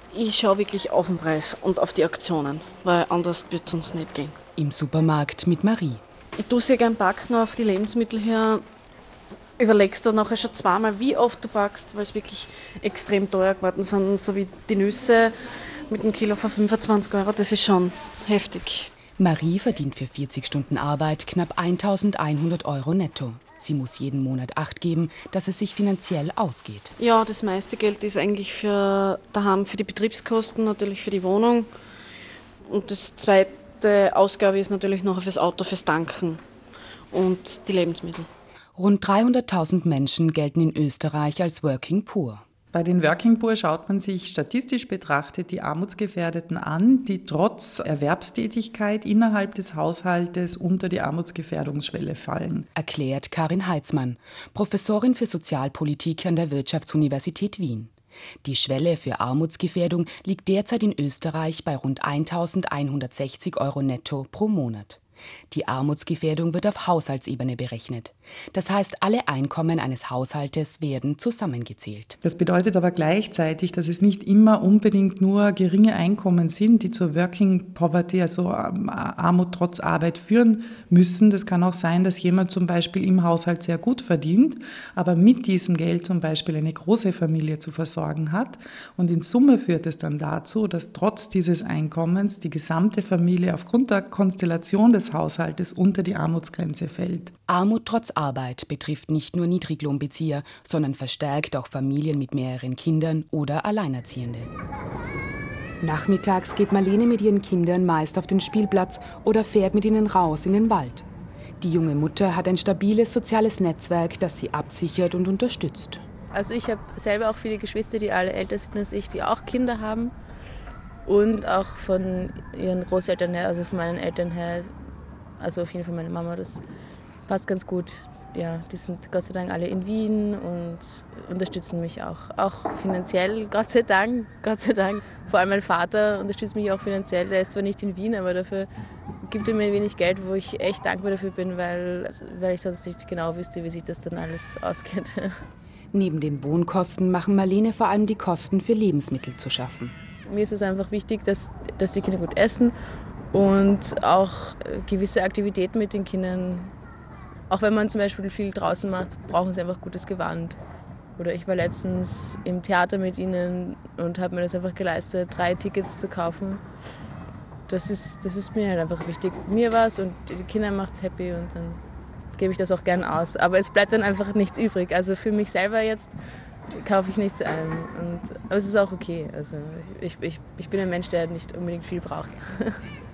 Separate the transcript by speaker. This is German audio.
Speaker 1: Ich schaue wirklich auf den Preis und auf die Aktionen, weil anders wird es uns nicht gehen.
Speaker 2: Im Supermarkt mit Marie.
Speaker 1: Ich tue sehr gern backen auf die Lebensmittel her. Überlegst du nachher schon zweimal, wie oft du backst, weil es wirklich extrem teuer geworden sind, so wie die Nüsse mit einem Kilo für 25 Euro. Das ist schon heftig.
Speaker 2: Marie verdient für 40 Stunden Arbeit knapp 1.100 Euro netto. Sie muss jeden Monat Acht geben, dass es sich finanziell ausgeht.
Speaker 1: Ja, das meiste Geld ist eigentlich für daheim, für die Betriebskosten, natürlich für die Wohnung. Und das zweite Ausgabe ist natürlich noch fürs Auto, fürs Tanken und die Lebensmittel.
Speaker 2: Rund 300.000 Menschen gelten in Österreich als Working Poor.
Speaker 3: Bei den Working Poor schaut man sich statistisch betrachtet die Armutsgefährdeten an, die trotz Erwerbstätigkeit innerhalb des Haushaltes unter die Armutsgefährdungsschwelle fallen.
Speaker 2: Erklärt Karin Heitzmann, Professorin für Sozialpolitik an der Wirtschaftsuniversität Wien. Die Schwelle für Armutsgefährdung liegt derzeit in Österreich bei rund 1.160 Euro netto pro Monat. Die Armutsgefährdung wird auf Haushaltsebene berechnet. Das heißt, alle Einkommen eines Haushaltes werden zusammengezählt.
Speaker 3: Das bedeutet aber gleichzeitig, dass es nicht immer unbedingt nur geringe Einkommen sind, die zur Working Poverty, also Armut trotz Arbeit, führen müssen. Das kann auch sein, dass jemand zum Beispiel im Haushalt sehr gut verdient, aber mit diesem Geld zum Beispiel eine große Familie zu versorgen hat. Und in Summe führt es dann dazu, dass trotz dieses Einkommens die gesamte Familie aufgrund der Konstellation des Haushaltes unter die Armutsgrenze fällt.
Speaker 2: Armut trotz Arbeit betrifft nicht nur Niedriglohnbezieher, sondern verstärkt auch Familien mit mehreren Kindern oder Alleinerziehende. Nachmittags geht Marlene mit ihren Kindern meist auf den Spielplatz oder fährt mit ihnen raus in den Wald. Die junge Mutter hat ein stabiles soziales Netzwerk, das sie absichert und unterstützt.
Speaker 4: Also ich habe selber auch viele Geschwister, die alle älter sind als ich, die auch Kinder haben. Und auch von ihren Großeltern her, also von meinen Eltern her, also auf jeden Fall meine Mama, das passt ganz gut. Ja, die sind Gott sei Dank alle in Wien und unterstützen mich auch finanziell, Gott sei Dank, Gott sei Dank. Vor allem mein Vater unterstützt mich auch finanziell, der ist zwar nicht in Wien, aber dafür gibt er mir ein wenig Geld, wo ich echt dankbar dafür bin, weil ich sonst nicht genau wüsste, wie sich das dann alles ausgeht.
Speaker 2: Neben den Wohnkosten machen Marlene vor allem die Kosten für Lebensmittel zu schaffen.
Speaker 4: Mir ist es einfach wichtig, dass die Kinder gut essen und auch gewisse Aktivitäten mit den Kindern. Auch wenn man zum Beispiel viel draußen macht, brauchen sie einfach gutes Gewand. Oder ich war letztens im Theater mit ihnen und habe mir das einfach geleistet, 3 Tickets zu kaufen. Das ist mir halt einfach wichtig. Mir war es und die Kinder macht es happy und dann gebe ich das auch gern aus. Aber es bleibt dann einfach nichts übrig. Also für mich selber jetzt kaufe ich nichts ein. Aber es ist auch okay. Also ich bin ein Mensch, der nicht unbedingt viel braucht.